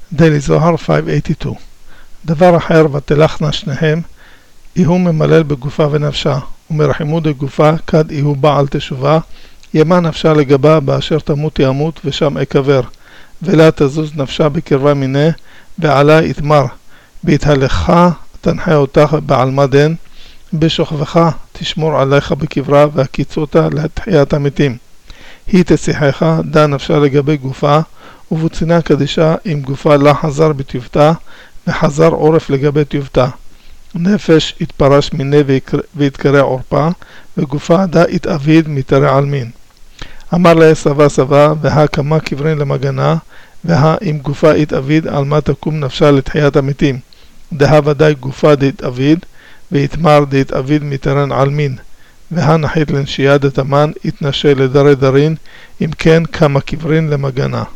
דיילי זוהר 582. דבר אחר ותלכנה שניהם, יהוא ממלל בגופה ונפשה, ומרחימו דגופה כד יהוא בעל תשובה, ימה נפשה לגבה באשר תמות ימות ושם אקבר, ולה תזוז נפשה בקרבה מיני, ועלה יתמר, בהתהלך תנחה אותך בעלמא דין, בשוכבך תשמור עליך בקברה והקיצותה לתחיית המתים. היא תשיחך דה נפשה לגבי גופה, ובוצינה קדישה עם גופה לה חזר בטיובתה, וחזר עורף לגבי טיובתה. נפש התפרש מיני והתקרע עורפה, וגופה דה התאביד מתרע עלמין. אמר לה סבא סבא, והא כמה קברין למגנה, והא אם גופה התאביד על מה תקום נפשה לתחיית המתים. דה ודאי גופה דהתאביד, והתמר דהתאביד מתרן עלמין. והא נחית לנשייה דתמן, התנשה לדרי דרין, אם כן כמה קברין למגנה.